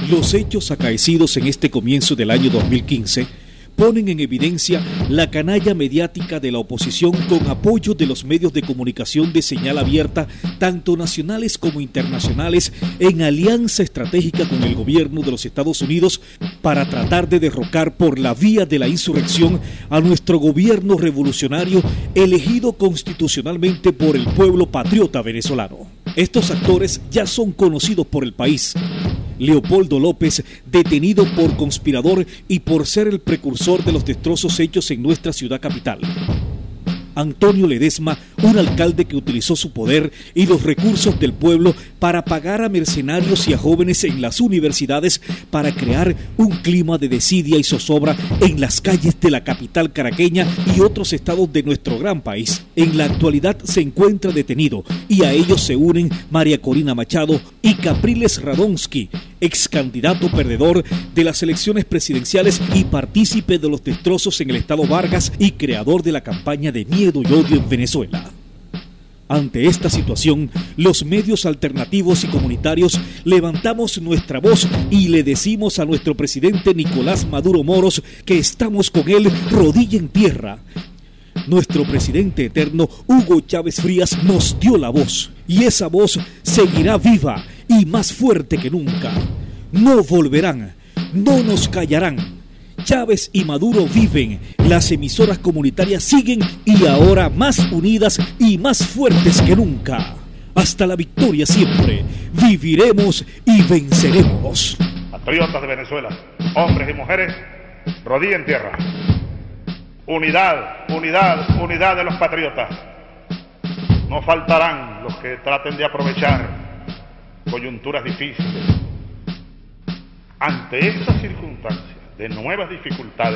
Los hechos acaecidos en este comienzo del año 2015 ponen en evidencia la canalla mediática de la oposición con apoyo de los medios de comunicación de señal abierta, tanto nacionales como internacionales, en alianza estratégica con el gobierno de los Estados Unidos para tratar de derrocar por la vía de la insurrección a nuestro gobierno revolucionario elegido constitucionalmente por el pueblo patriota venezolano. Estos actores ya son conocidos por el país. Leopoldo López, detenido por conspirador y por ser el precursor de los destrozos hechos en nuestra ciudad capital. Antonio Ledesma, un alcalde que utilizó su poder y los recursos del pueblo para pagar a mercenarios y a jóvenes en las universidades para crear un clima de desidia y zozobra en las calles de la capital caraqueña y otros estados de nuestro gran país. En la actualidad se encuentra detenido y a ellos se unen María Corina Machado y Capriles Radonsky, ex candidato perdedor de las elecciones presidenciales y partícipe de los destrozos en el estado Vargas y creador de la campaña de miedo y odio en Venezuela. Ante esta situación, los medios alternativos y comunitarios levantamos nuestra voz y le decimos a nuestro presidente Nicolás Maduro Moros que estamos con él rodilla en tierra. Nuestro presidente eterno, Hugo Chávez Frías, nos dio la voz y esa voz seguirá viva y más fuerte que nunca. No volverán, no nos callarán. Chávez y Maduro viven, las emisoras comunitarias siguen y ahora más unidas y más fuertes que nunca. Hasta la victoria siempre, viviremos y venceremos. Patriotas de Venezuela, hombres y mujeres, rodilla en tierra. Unidad, unidad, unidad de los patriotas. No faltarán los que traten de aprovechar coyunturas difíciles. Ante estas circunstancias de nuevas dificultades,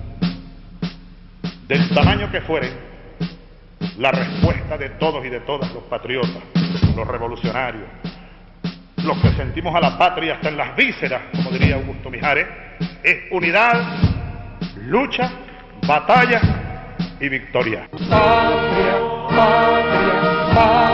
del tamaño que fueren, la respuesta de todos y de todas los patriotas, los revolucionarios, los que sentimos a la patria hasta en las vísceras, como diría Augusto Mijares, es unidad, lucha, batalla y victoria. Patria, patria, patria.